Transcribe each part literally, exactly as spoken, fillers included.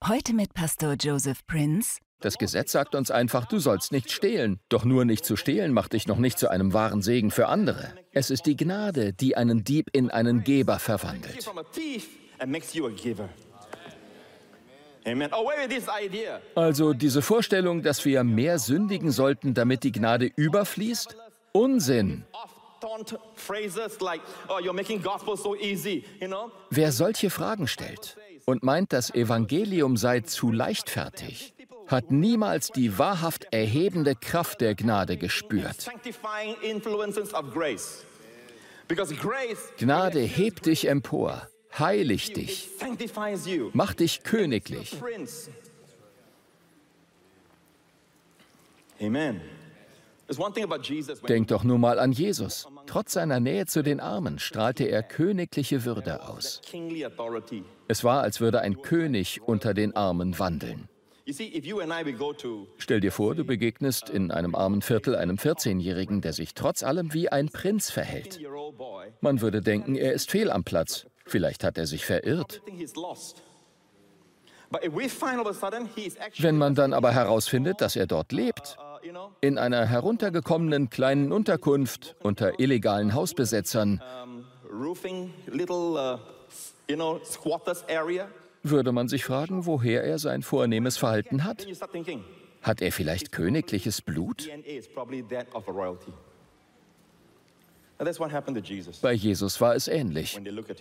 Heute mit Pastor Joseph Prince. Das Gesetz sagt uns einfach, du sollst nicht stehlen. Doch nur nicht zu stehlen macht dich noch nicht zu einem wahren Segen für andere. Es ist die Gnade, die einen Dieb in einen Geber verwandelt. Also diese Vorstellung, dass wir mehr sündigen sollten, damit die Gnade überfließt? Unsinn! Wer solche Fragen stellt und meint, das Evangelium sei zu leichtfertig, hat niemals die wahrhaft erhebende Kraft der Gnade gespürt. Gnade hebt dich empor, heiligt dich, macht dich königlich. Amen. Denk doch nur mal an Jesus. Trotz seiner Nähe zu den Armen strahlte er königliche Würde aus. Es war, als würde ein König unter den Armen wandeln. Stell dir vor, du begegnest in einem armen Viertel einem vierzehnjährigen, der sich trotz allem wie ein Prinz verhält. Man würde denken, er ist fehl am Platz. Vielleicht hat er sich verirrt. Wenn man dann aber herausfindet, dass er dort lebt, in einer heruntergekommenen kleinen Unterkunft unter illegalen Hausbesetzern, würde man sich fragen, woher er sein vornehmes Verhalten hat. Hat er vielleicht königliches Blut? Bei Jesus war es ähnlich.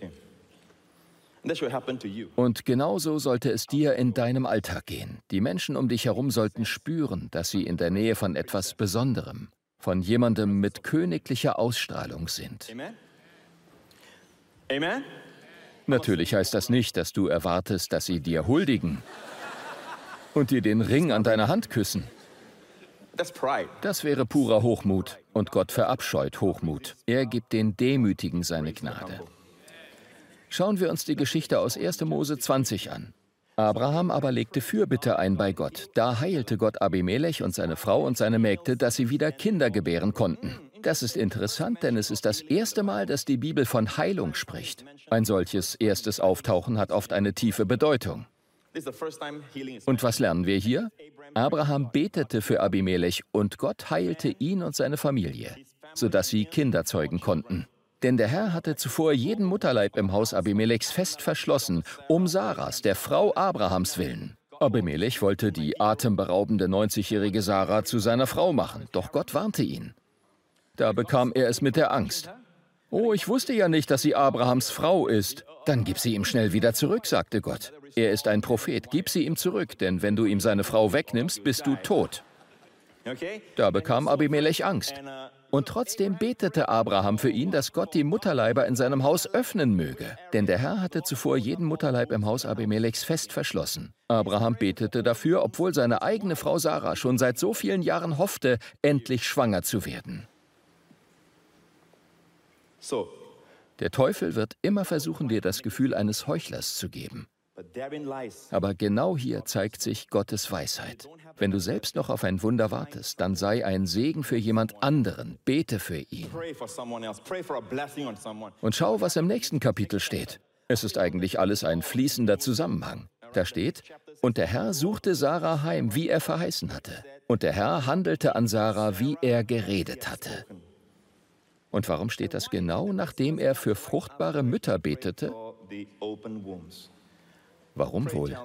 Und genauso sollte es dir in deinem Alltag gehen. Die Menschen um dich herum sollten spüren, dass sie in der Nähe von etwas Besonderem, von jemandem mit königlicher Ausstrahlung sind. Amen. Amen. Natürlich heißt das nicht, dass du erwartest, dass sie dir huldigen und dir den Ring an deiner Hand küssen. Das wäre purer Hochmut, und Gott verabscheut Hochmut. Er gibt den Demütigen seine Gnade. Schauen wir uns die Geschichte aus erster Mose zwanzig an. Abraham aber legte Fürbitte ein bei Gott. Da heilte Gott Abimelech und seine Frau und seine Mägde, dass sie wieder Kinder gebären konnten. Das ist interessant, denn es ist das erste Mal, dass die Bibel von Heilung spricht. Ein solches erstes Auftauchen hat oft eine tiefe Bedeutung. Und was lernen wir hier? Abraham betete für Abimelech und Gott heilte ihn und seine Familie, sodass sie Kinder zeugen konnten. Denn der Herr hatte zuvor jeden Mutterleib im Haus Abimelechs fest verschlossen, um Saras, der Frau Abrahams willen. Abimelech wollte die atemberaubende neunzigjährige Sarah zu seiner Frau machen, doch Gott warnte ihn. Da bekam er es mit der Angst. »Oh, ich wusste ja nicht, dass sie Abrahams Frau ist.« »Dann gib sie ihm schnell wieder zurück«, sagte Gott. »Er ist ein Prophet, gib sie ihm zurück, denn wenn du ihm seine Frau wegnimmst, bist du tot.« Da bekam Abimelech Angst. Und trotzdem betete Abraham für ihn, dass Gott die Mutterleiber in seinem Haus öffnen möge. Denn der Herr hatte zuvor jeden Mutterleib im Haus Abimelechs fest verschlossen. Abraham betete dafür, obwohl seine eigene Frau Sarah schon seit so vielen Jahren hoffte, endlich schwanger zu werden. Der Teufel wird immer versuchen, dir das Gefühl eines Heuchlers zu geben. Aber genau hier zeigt sich Gottes Weisheit. Wenn du selbst noch auf ein Wunder wartest, dann sei ein Segen für jemand anderen. Bete für ihn. Und schau, was im nächsten Kapitel steht. Es ist eigentlich alles ein fließender Zusammenhang. Da steht, und der Herr suchte Sarah heim, wie er verheißen hatte. Und der Herr handelte an Sarah, wie er geredet hatte. Und warum steht das genau, nachdem er für fruchtbare Mütter betete? Warum wohl?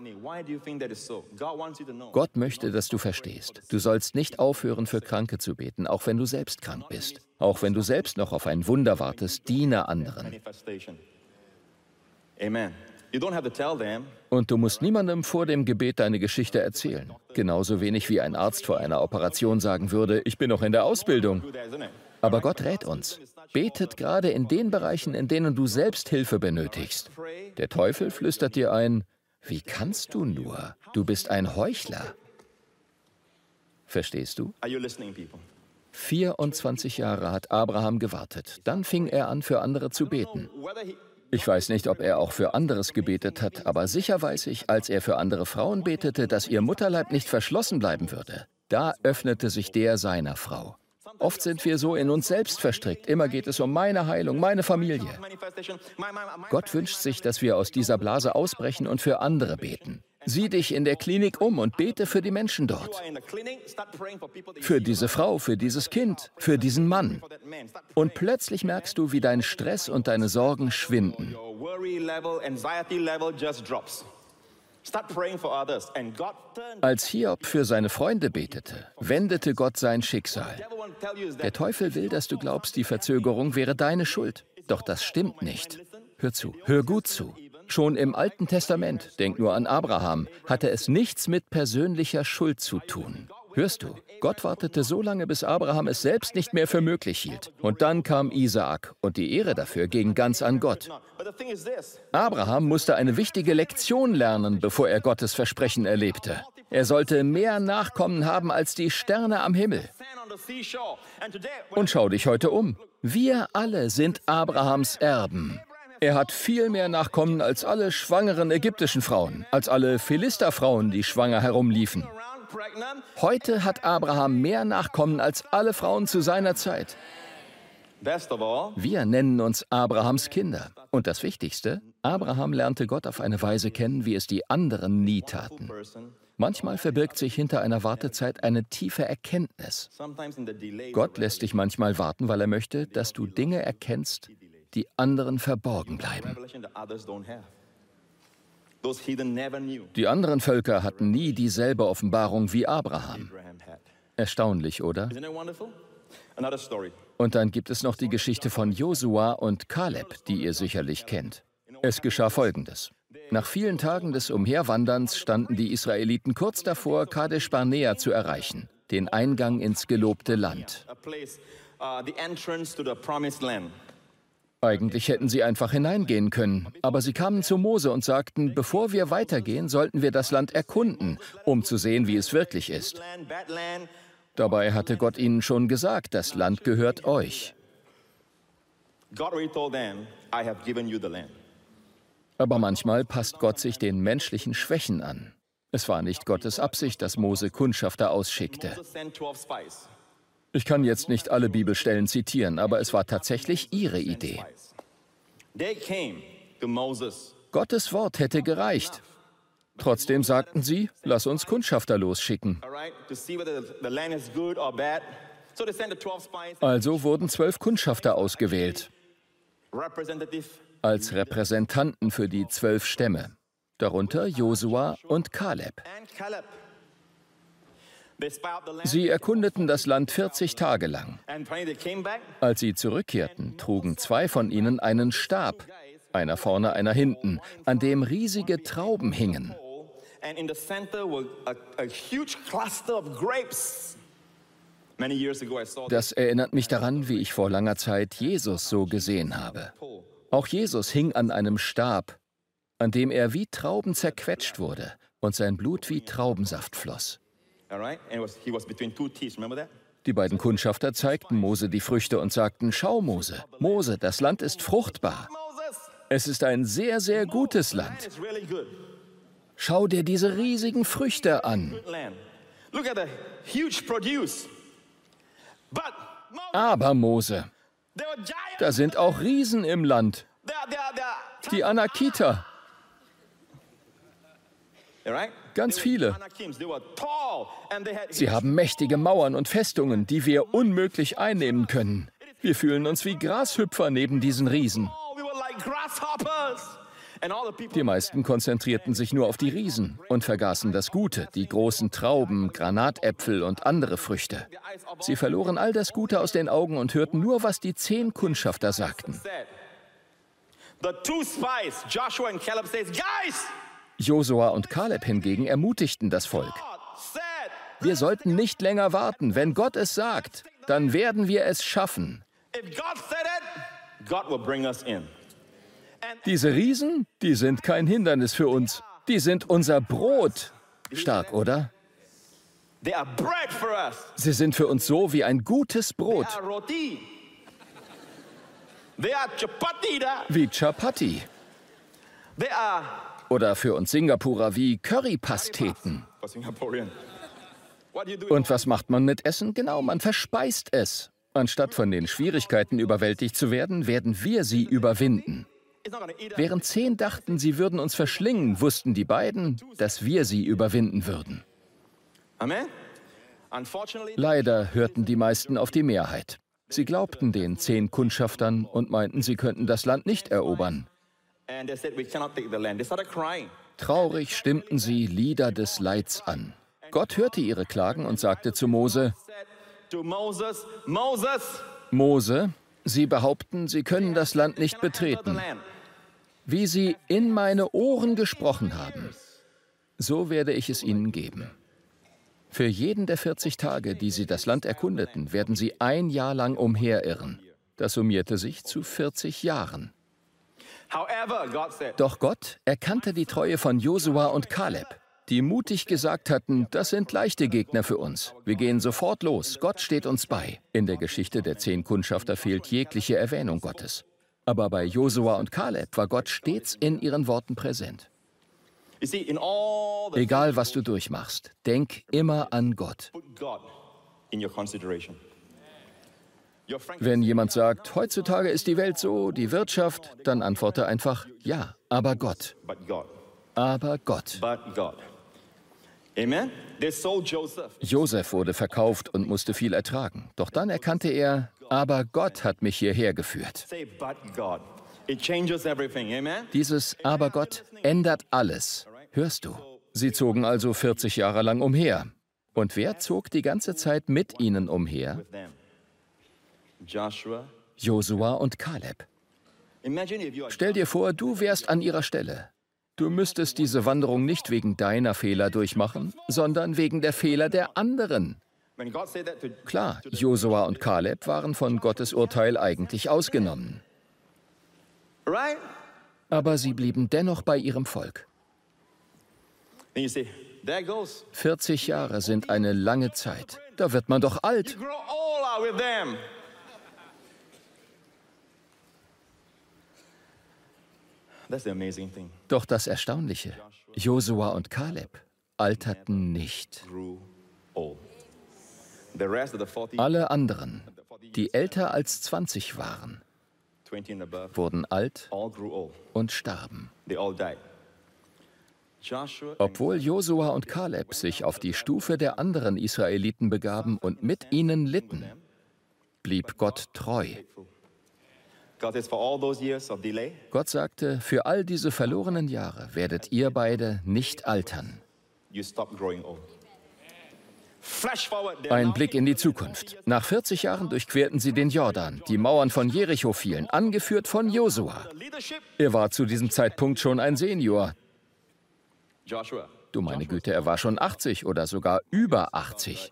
Gott möchte, dass du verstehst. Du sollst nicht aufhören, für Kranke zu beten, auch wenn du selbst krank bist. Auch wenn du selbst noch auf ein Wunder wartest, diene anderen. Und du musst niemandem vor dem Gebet deine Geschichte erzählen. Genauso wenig wie ein Arzt vor einer Operation sagen würde, ich bin noch in der Ausbildung. Aber Gott rät uns. Betet gerade in den Bereichen, in denen du selbst Hilfe benötigst. Der Teufel flüstert dir ein, wie kannst du nur? Du bist ein Heuchler. Verstehst du? vierundzwanzig Jahre hat Abraham gewartet. Dann fing er an, für andere zu beten. Ich weiß nicht, ob er auch für anderes gebetet hat, aber sicher weiß ich, als er für andere Frauen betete, dass ihr Mutterleib nicht verschlossen bleiben würde. Da öffnete sich der seiner Frau. Oft sind wir so in uns selbst verstrickt. Immer geht es um meine Heilung, meine Familie. Gott wünscht sich, dass wir aus dieser Blase ausbrechen und für andere beten. Sieh dich in der Klinik um und bete für die Menschen dort. Für diese Frau, für dieses Kind, für diesen Mann. Und plötzlich merkst du, wie dein Stress und deine Sorgen schwinden. Als Hiob für seine Freunde betete, wendete Gott sein Schicksal. Der Teufel will, dass du glaubst, die Verzögerung wäre deine Schuld. Doch das stimmt nicht. Hör zu, hör gut zu. Schon im Alten Testament, denk nur an Abraham, hatte es nichts mit persönlicher Schuld zu tun. Hörst du? Gott wartete so lange, bis Abraham es selbst nicht mehr für möglich hielt. Und dann kam Isaak und die Ehre dafür ging ganz an Gott. Abraham musste eine wichtige Lektion lernen, bevor er Gottes Versprechen erlebte. Er sollte mehr Nachkommen haben als die Sterne am Himmel. Und schau dich heute um. Wir alle sind Abrahams Erben. Er hat viel mehr Nachkommen als alle schwangeren ägyptischen Frauen, als alle Philisterfrauen, die schwanger herumliefen. Heute hat Abraham mehr Nachkommen als alle Frauen zu seiner Zeit. Wir nennen uns Abrahams Kinder. Und das Wichtigste, Abraham lernte Gott auf eine Weise kennen, wie es die anderen nie taten. Manchmal verbirgt sich hinter einer Wartezeit eine tiefe Erkenntnis. Gott lässt dich manchmal warten, weil er möchte, dass du Dinge erkennst, die anderen verborgen bleiben. Die anderen Völker hatten nie dieselbe Offenbarung wie Abraham. Erstaunlich, oder? Und dann gibt es noch die Geschichte von Josua und Kaleb, die ihr sicherlich kennt. Es geschah Folgendes. Nach vielen Tagen des Umherwanderns standen die Israeliten kurz davor, Kadesh Barnea zu erreichen, den Eingang ins gelobte Land. Eigentlich hätten sie einfach hineingehen können, aber sie kamen zu Mose und sagten, bevor wir weitergehen, sollten wir das Land erkunden, um zu sehen, wie es wirklich ist. Dabei hatte Gott ihnen schon gesagt, das Land gehört euch. Aber manchmal passt Gott sich den menschlichen Schwächen an. Es war nicht Gottes Absicht, dass Mose Kundschafter ausschickte. Ich kann jetzt nicht alle Bibelstellen zitieren, aber es war tatsächlich ihre Idee. Gottes Wort hätte gereicht. Trotzdem sagten sie, lass uns Kundschafter losschicken. Also wurden zwölf Kundschafter ausgewählt, als Repräsentanten für die zwölf Stämme, darunter Josua und Kaleb. Sie erkundeten das Land vierzig Tage lang. Als sie zurückkehrten, trugen zwei von ihnen einen Stab, einer vorne, einer hinten, an dem riesige Trauben hingen. Das erinnert mich daran, wie ich vor langer Zeit Jesus so gesehen habe. Auch Jesus hing an einem Stab, an dem er wie Trauben zerquetscht wurde und sein Blut wie Traubensaft floss. Die beiden Kundschafter zeigten Mose die Früchte und sagten, schau Mose, Mose, das Land ist fruchtbar. Es ist ein sehr, sehr gutes Land. Schau dir diese riesigen Früchte an. Aber Mose, da sind auch Riesen im Land. Die Anakiter. Ganz viele. Sie haben mächtige Mauern und Festungen, die wir unmöglich einnehmen können. Wir fühlen uns wie Grashüpfer neben diesen Riesen. Die meisten konzentrierten sich nur auf die Riesen und vergaßen das Gute, die großen Trauben, Granatäpfel und andere Früchte. Sie verloren all das Gute aus den Augen und hörten nur, was die zehn Kundschafter sagten. Josua und Kaleb hingegen ermutigten das Volk. Wir sollten nicht länger warten. Wenn Gott es sagt, dann werden wir es schaffen. Diese Riesen, die sind kein Hindernis für uns. Die sind unser Brot. Stark, oder? Sie sind für uns so wie ein gutes Brot. Wie Chapati. Oder für uns Singapurer wie Currypasteten. Und was macht man mit Essen? Genau, man verspeist es. Anstatt von den Schwierigkeiten überwältigt zu werden, werden wir sie überwinden. Während zehn dachten, sie würden uns verschlingen, wussten die beiden, dass wir sie überwinden würden. Leider hörten die meisten auf die Mehrheit. Sie glaubten den zehn Kundschaftern und meinten, sie könnten das Land nicht erobern. Traurig stimmten sie Lieder des Leids an. Gott hörte ihre Klagen und sagte zu Mose: Mose, sie behaupten, sie können das Land nicht betreten. Wie sie in meine Ohren gesprochen haben, so werde ich es ihnen geben. Für jeden der vierzig Tage, die sie das Land erkundeten, werden sie ein Jahr lang umherirren. Das summierte sich zu vierzig Jahren. Doch Gott erkannte die Treue von Josua und Kaleb, die mutig gesagt hatten, das sind leichte Gegner für uns. Wir gehen sofort los, Gott steht uns bei. In der Geschichte der zehn Kundschafter fehlt jegliche Erwähnung Gottes. Aber bei Josua und Kaleb war Gott stets in ihren Worten präsent. Egal, was du durchmachst, denk immer an Gott. Wenn jemand sagt, heutzutage ist die Welt so, die Wirtschaft, dann antworte einfach, ja, aber Gott. Aber Gott. Josef wurde verkauft und musste viel ertragen. Doch dann erkannte er, aber Gott hat mich hierher geführt. Dieses Aber Gott ändert alles. Hörst du? Sie zogen also vierzig Jahre lang umher. Und wer zog die ganze Zeit mit ihnen umher? Josua und Kaleb. Stell dir vor, du wärst an ihrer Stelle. Du müsstest diese Wanderung nicht wegen deiner Fehler durchmachen, sondern wegen der Fehler der anderen. Klar, Josua und Kaleb waren von Gottes Urteil eigentlich ausgenommen. Aber sie blieben dennoch bei ihrem Volk. vierzig Jahre sind eine lange Zeit. Da wird man doch alt. Doch das Erstaunliche, Josua und Kaleb alterten nicht. Alle anderen, die älter als zwanzig waren, wurden alt und starben. Obwohl Josua und Kaleb sich auf die Stufe der anderen Israeliten begaben und mit ihnen litten, blieb Gott treu. Gott sagte, für all diese verlorenen Jahre werdet ihr beide nicht altern. Ein Blick in die Zukunft. Nach vierzig Jahren durchquerten sie den Jordan. Die Mauern von Jericho fielen, angeführt von Josua. Er war zu diesem Zeitpunkt schon ein Senior. Du meine Güte, er war schon achtzig oder sogar über achtzig.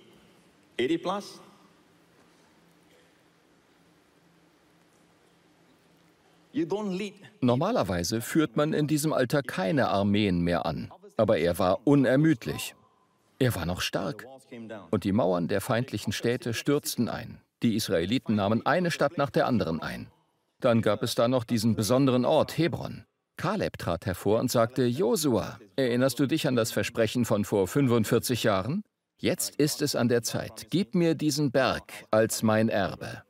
Normalerweise führt man in diesem Alter keine Armeen mehr an. Aber er war unermüdlich. Er war noch stark. Und die Mauern der feindlichen Städte stürzten ein. Die Israeliten nahmen eine Stadt nach der anderen ein. Dann gab es da noch diesen besonderen Ort, Hebron. Kaleb trat hervor und sagte, Josua, erinnerst du dich an das Versprechen von vor fünfundvierzig Jahren? Jetzt ist es an der Zeit. Gib mir diesen Berg als mein Erbe.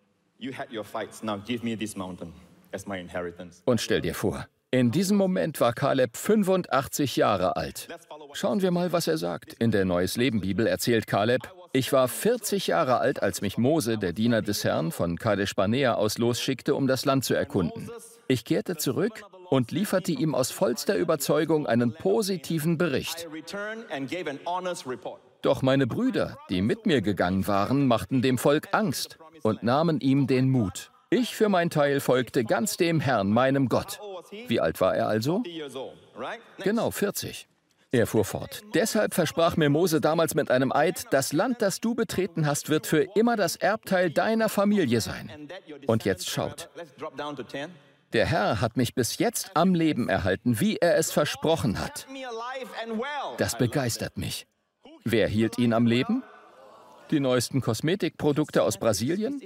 Und stell dir vor, in diesem Moment war Kaleb fünfundachtzig Jahre alt. Schauen wir mal, was er sagt. In der Neues Leben Bibel erzählt Kaleb, ich war vierzig Jahre alt, als mich Mose, der Diener des Herrn, von Kadesh Barnea aus losschickte, um das Land zu erkunden. Ich kehrte zurück und lieferte ihm aus vollster Überzeugung einen positiven Bericht. Doch meine Brüder, die mit mir gegangen waren, machten dem Volk Angst und nahmen ihm den Mut. Ich für mein Teil folgte ganz dem Herrn, meinem Gott. Wie alt war er also? Genau, vierzig. Er fuhr fort. Deshalb versprach mir Mose damals mit einem Eid, das Land, das du betreten hast, wird für immer das Erbteil deiner Familie sein. Und jetzt schaut. Der Herr hat mich bis jetzt am Leben erhalten, wie er es versprochen hat. Das begeistert mich. Wer hielt ihn am Leben? Die neuesten Kosmetikprodukte aus Brasilien?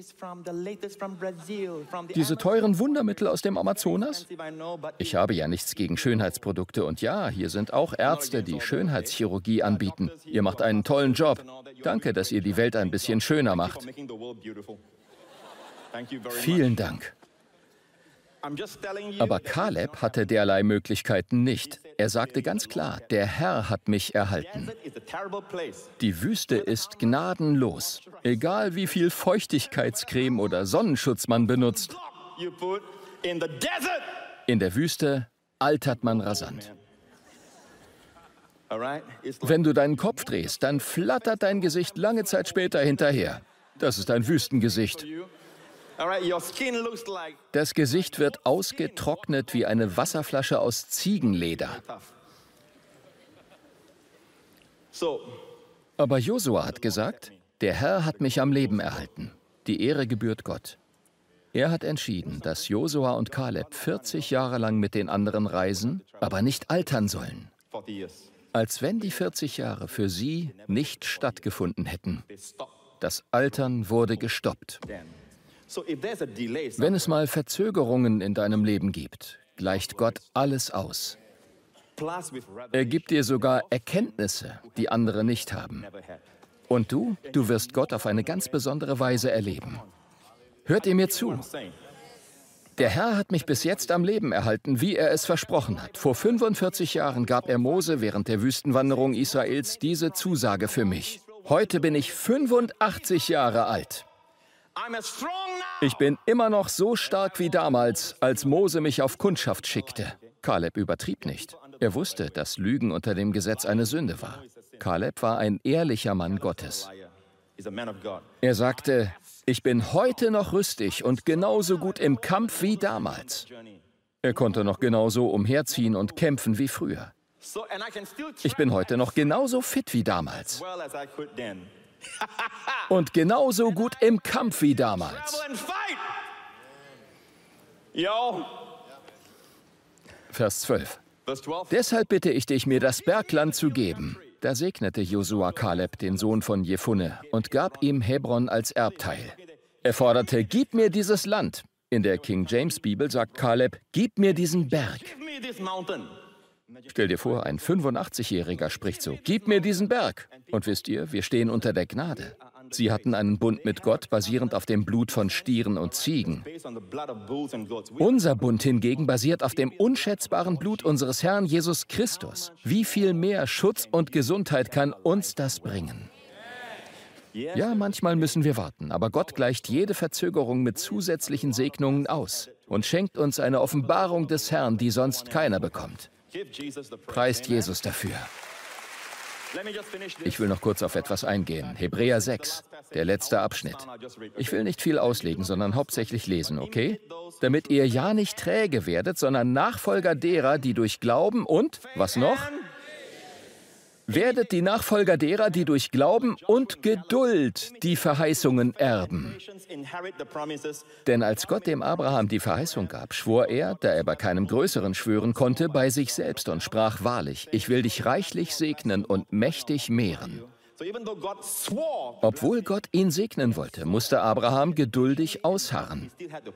Diese teuren Wundermittel aus dem Amazonas? Ich habe ja nichts gegen Schönheitsprodukte und ja, hier sind auch Ärzte, die Schönheitschirurgie anbieten. Ihr macht einen tollen Job. Danke, dass ihr die Welt ein bisschen schöner macht. Vielen Dank. Aber Kaleb hatte derlei Möglichkeiten nicht. Er sagte ganz klar, der Herr hat mich erhalten. Die Wüste ist gnadenlos. Egal wie viel Feuchtigkeitscreme oder Sonnenschutz man benutzt. In der Wüste altert man rasant. Wenn du deinen Kopf drehst, dann flattert dein Gesicht lange Zeit später hinterher. Das ist ein Wüstengesicht. Das Gesicht wird ausgetrocknet wie eine Wasserflasche aus Ziegenleder. Aber Josua hat gesagt, der Herr hat mich am Leben erhalten. Die Ehre gebührt Gott. Er hat entschieden, dass Josua und Kaleb vierzig Jahre lang mit den anderen reisen, aber nicht altern sollen. Als wenn die vierzig Jahre für sie nicht stattgefunden hätten. Das Altern wurde gestoppt. Wenn es mal Verzögerungen in deinem Leben gibt, gleicht Gott alles aus. Er gibt dir sogar Erkenntnisse, die andere nicht haben. Und du, du wirst Gott auf eine ganz besondere Weise erleben. Hört ihr mir zu? Der Herr hat mich bis jetzt am Leben erhalten, wie er es versprochen hat. Vor fünfundvierzig Jahren gab er Mose während der Wüstenwanderung Israels diese Zusage für mich. Heute bin ich fünfundachtzig Jahre alt. Ich bin immer noch so stark wie damals, als Mose mich auf Kundschaft schickte. Kaleb übertrieb nicht. Er wusste, dass Lügen unter dem Gesetz eine Sünde war. Kaleb war ein ehrlicher Mann Gottes. Er sagte, ich bin heute noch rüstig und genauso gut im Kampf wie damals. Er konnte noch genauso umherziehen und kämpfen wie früher. Ich bin heute noch genauso fit wie damals. Und genauso gut im Kampf wie damals. Vers zwölf. Deshalb bitte ich dich, mir das Bergland zu geben. Da segnete Josua Kaleb, den Sohn von Jefunne, und gab ihm Hebron als Erbteil. Er forderte, gib mir dieses Land. In der King James Bibel sagt Kaleb, gib mir diesen Berg. Stell dir vor, ein fünfundachtzigjähriger spricht so, gib mir diesen Berg. Und wisst ihr, wir stehen unter der Gnade. Sie hatten einen Bund mit Gott, basierend auf dem Blut von Stieren und Ziegen. Unser Bund hingegen basiert auf dem unschätzbaren Blut unseres Herrn Jesus Christus. Wie viel mehr Schutz und Gesundheit kann uns das bringen? Ja, manchmal müssen wir warten, aber Gott gleicht jede Verzögerung mit zusätzlichen Segnungen aus und schenkt uns eine Offenbarung des Herrn, die sonst keiner bekommt. Preist Jesus dafür. Ich will noch kurz auf etwas eingehen. Hebräer sechs, der letzte Abschnitt. Ich will nicht viel auslegen, sondern hauptsächlich lesen, okay? Damit ihr ja nicht träge werdet, sondern Nachfolger derer, die durch Glauben und, was noch? Werdet die Nachfolger derer, die durch Glauben und Geduld die Verheißungen erben. Denn als Gott dem Abraham die Verheißung gab, schwor er, da er bei keinem Größeren schwören konnte, bei sich selbst und sprach wahrlich, ich will dich reichlich segnen und mächtig mehren. Obwohl Gott ihn segnen wollte, musste Abraham geduldig ausharren.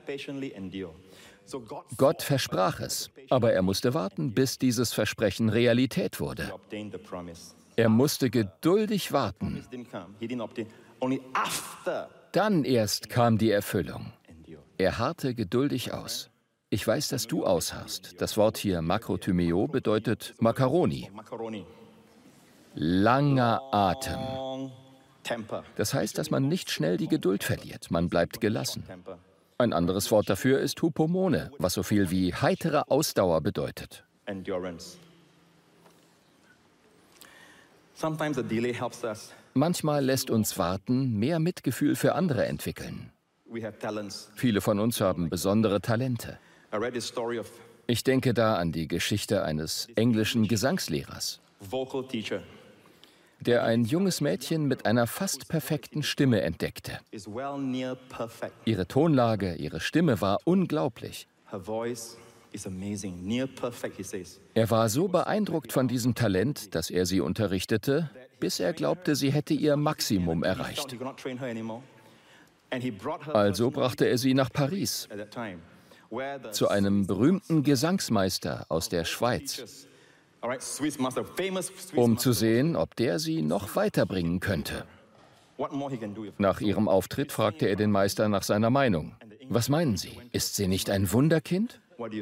Gott versprach es, aber er musste warten, bis dieses Versprechen Realität wurde. Er musste geduldig warten. Dann erst kam die Erfüllung. Er harrte geduldig aus. Ich weiß, dass du ausharrst. Das Wort hier Makrotymeo bedeutet Makaroni. Langer Atem. Das heißt, dass man nicht schnell die Geduld verliert. Man bleibt gelassen. Ein anderes Wort dafür ist Hypomone, was so viel wie heitere Ausdauer bedeutet. Manchmal lässt uns Warten mehr Mitgefühl für andere entwickeln. Viele von uns haben besondere Talente. Ich denke da an die Geschichte eines englischen Gesangslehrers, der ein junges Mädchen mit einer fast perfekten Stimme entdeckte. Ihre Tonlage, ihre Stimme war unglaublich. Er war so beeindruckt von diesem Talent, dass er sie unterrichtete, bis er glaubte, sie hätte ihr Maximum erreicht. Also brachte er sie nach Paris, zu einem berühmten Gesangsmeister aus der Schweiz, um zu sehen, ob der sie noch weiterbringen könnte. Nach ihrem Auftritt fragte er den Meister nach seiner Meinung. Was meinen Sie? Ist sie nicht ein Wunderkind?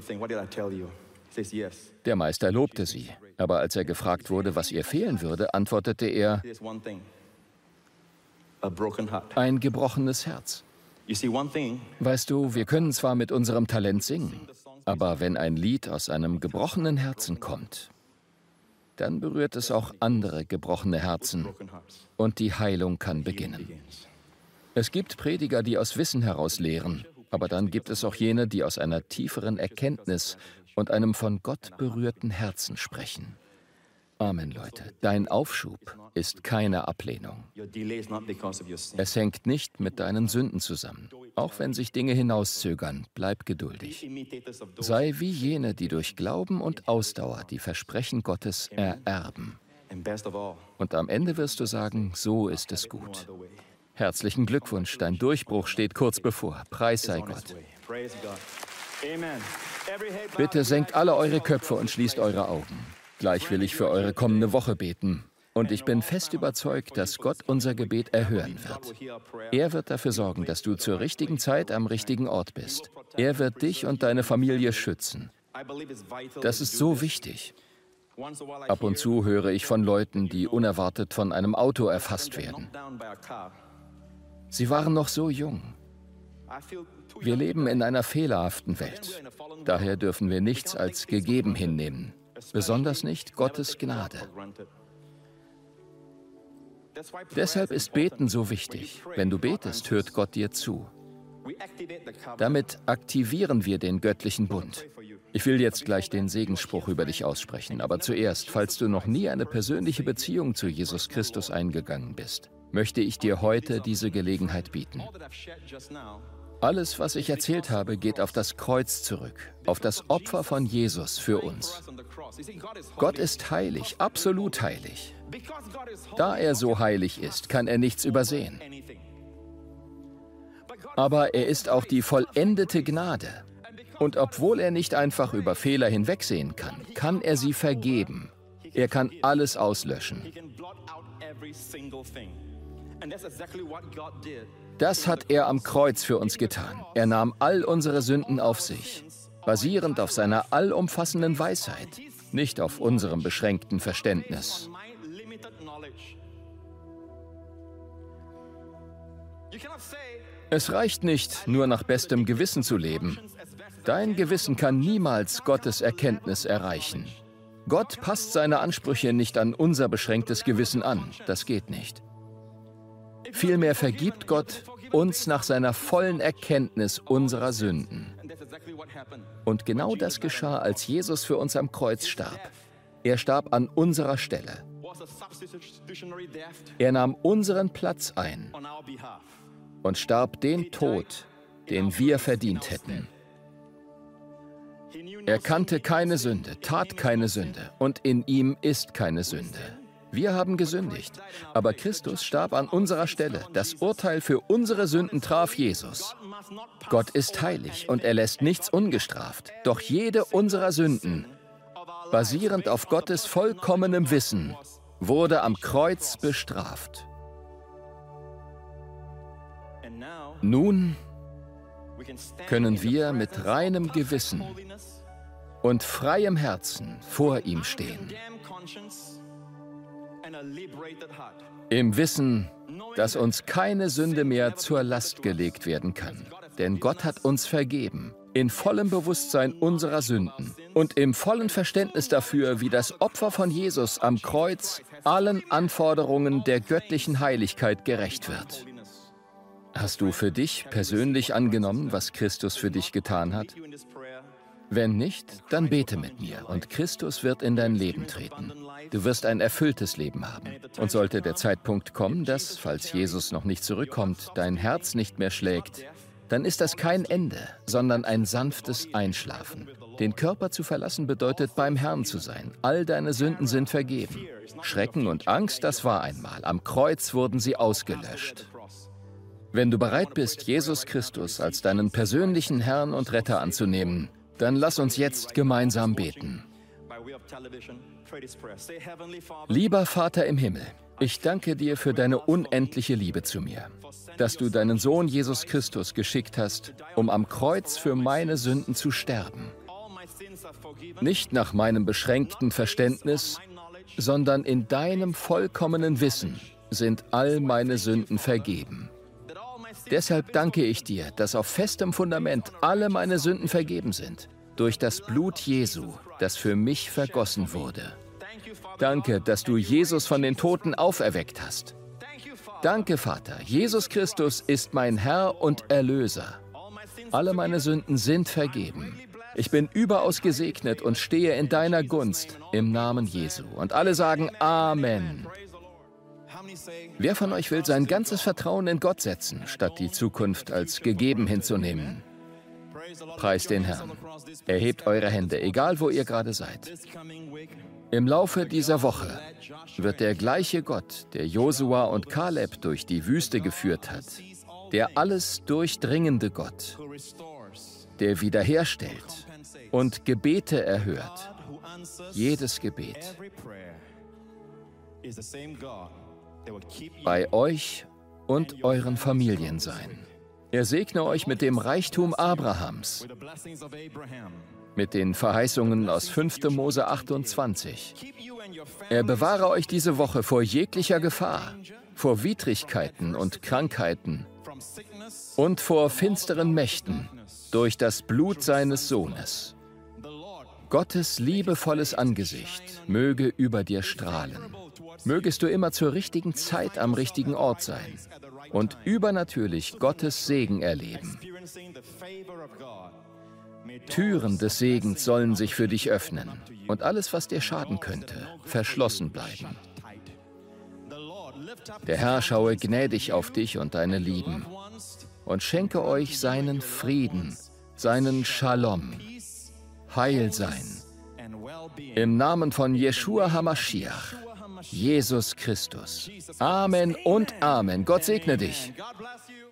Der Meister lobte sie, aber als er gefragt wurde, was ihr fehlen würde, antwortete er: Ein gebrochenes Herz. Weißt du, wir können zwar mit unserem Talent singen, aber wenn ein Lied aus einem gebrochenen Herzen kommt, dann berührt es auch andere gebrochene Herzen und die Heilung kann beginnen. Es gibt Prediger, die aus Wissen heraus lehren, aber dann gibt es auch jene, die aus einer tieferen Erkenntnis und einem von Gott berührten Herzen sprechen. Amen, Leute. Dein Aufschub ist keine Ablehnung. Es hängt nicht mit deinen Sünden zusammen. Auch wenn sich Dinge hinauszögern, bleib geduldig. Sei wie jene, die durch Glauben und Ausdauer die Versprechen Gottes ererben. Und am Ende wirst du sagen, so ist es gut. Herzlichen Glückwunsch, dein Durchbruch steht kurz bevor. Preis sei Gott. Bitte senkt alle eure Köpfe und schließt eure Augen. Gleich will ich für eure kommende Woche beten. Und ich bin fest überzeugt, dass Gott unser Gebet erhören wird. Er wird dafür sorgen, dass du zur richtigen Zeit am richtigen Ort bist. Er wird dich und deine Familie schützen. Das ist so wichtig. Ab und zu höre ich von Leuten, die unerwartet von einem Auto erfasst werden. Sie waren noch so jung. Wir leben in einer fehlerhaften Welt. Daher dürfen wir nichts als gegeben hinnehmen. Besonders nicht Gottes Gnade. Deshalb ist Beten so wichtig. Wenn du betest, hört Gott dir zu. Damit aktivieren wir den göttlichen Bund. Ich will jetzt gleich den Segensspruch über dich aussprechen, aber zuerst, falls du noch nie eine persönliche Beziehung zu Jesus Christus eingegangen bist, möchte ich dir heute diese Gelegenheit bieten. Alles, was ich erzählt habe, geht auf das Kreuz zurück, auf das Opfer von Jesus für uns. Gott ist heilig, absolut heilig. Da er so heilig ist, kann er nichts übersehen. Aber er ist auch die vollendete Gnade. Und obwohl er nicht einfach über Fehler hinwegsehen kann, kann er sie vergeben. Er kann alles auslöschen. Das hat er am Kreuz für uns getan. Er nahm all unsere Sünden auf sich, basierend auf seiner allumfassenden Weisheit, nicht auf unserem beschränkten Verständnis. Es reicht nicht, nur nach bestem Gewissen zu leben. Dein Gewissen kann niemals Gottes Erkenntnis erreichen. Gott passt seine Ansprüche nicht an unser beschränktes Gewissen an. Das geht nicht. Vielmehr vergibt Gott uns nach seiner vollen Erkenntnis unserer Sünden. Und genau das geschah, als Jesus für uns am Kreuz starb. Er starb an unserer Stelle. Er nahm unseren Platz ein und starb den Tod, den wir verdient hätten. Er kannte keine Sünde, tat keine Sünde und in ihm ist keine Sünde. Wir haben gesündigt, aber Christus starb an unserer Stelle. Das Urteil für unsere Sünden traf Jesus. Gott ist heilig und er lässt nichts ungestraft. Doch jede unserer Sünden, basierend auf Gottes vollkommenem Wissen, wurde am Kreuz bestraft. Nun können wir mit reinem Gewissen und freiem Herzen vor ihm stehen. Im Wissen, dass uns keine Sünde mehr zur Last gelegt werden kann. Denn Gott hat uns vergeben, in vollem Bewusstsein unserer Sünden und im vollen Verständnis dafür, wie das Opfer von Jesus am Kreuz allen Anforderungen der göttlichen Heiligkeit gerecht wird. Hast du für dich persönlich angenommen, was Christus für dich getan hat? Wenn nicht, dann bete mit mir und Christus wird in dein Leben treten. Du wirst ein erfülltes Leben haben. Und sollte der Zeitpunkt kommen, dass, falls Jesus noch nicht zurückkommt, dein Herz nicht mehr schlägt, dann ist das kein Ende, sondern ein sanftes Einschlafen. Den Körper zu verlassen bedeutet, beim Herrn zu sein. All deine Sünden sind vergeben. Schrecken und Angst, das war einmal. Am Kreuz wurden sie ausgelöscht. Wenn du bereit bist, Jesus Christus als deinen persönlichen Herrn und Retter anzunehmen, dann lass uns jetzt gemeinsam beten. Lieber Vater im Himmel, Ich danke dir für deine unendliche Liebe zu mir, dass du deinen Sohn Jesus Christus geschickt hast, um am Kreuz für meine Sünden zu sterben. Nicht nach meinem beschränkten Verständnis, sondern in deinem vollkommenen Wissen sind all meine Sünden vergeben. Deshalb danke ich dir, dass auf festem Fundament alle meine Sünden vergeben sind, durch das Blut Jesu, das für mich vergossen wurde. Danke, dass du Jesus von den Toten auferweckt hast. Danke, Vater, Jesus Christus ist mein Herr und Erlöser. Alle meine Sünden sind vergeben. Ich bin überaus gesegnet und stehe in deiner Gunst im Namen Jesu. Und alle sagen Amen. Wer von euch will sein ganzes Vertrauen in Gott setzen, statt die Zukunft als gegeben hinzunehmen? Preist den Herrn. Erhebt eure Hände, egal wo ihr gerade seid. Im Laufe dieser Woche wird der gleiche Gott, der Josua und Kaleb durch die Wüste geführt hat, der alles durchdringende Gott, der wiederherstellt und Gebete erhört, jedes Gebet, bei euch und euren Familien sein. Er segne euch mit dem Reichtum Abrahams, mit den Verheißungen aus fünfter Mose achtundzwanzig. Er bewahre euch diese Woche vor jeglicher Gefahr, vor Widrigkeiten und Krankheiten und vor finsteren Mächten durch das Blut seines Sohnes. Gottes liebevolles Angesicht möge über dir strahlen. Mögest du immer zur richtigen Zeit am richtigen Ort sein und übernatürlich Gottes Segen erleben. Türen des Segens sollen sich für dich öffnen und alles, was dir schaden könnte, verschlossen bleiben. Der Herr schaue gnädig auf dich und deine Lieben und schenke euch seinen Frieden, seinen Shalom, Heilsein. Im Namen von Jeschua HaMashiach, Jesus Christus. Amen und Amen. Gott segne dich.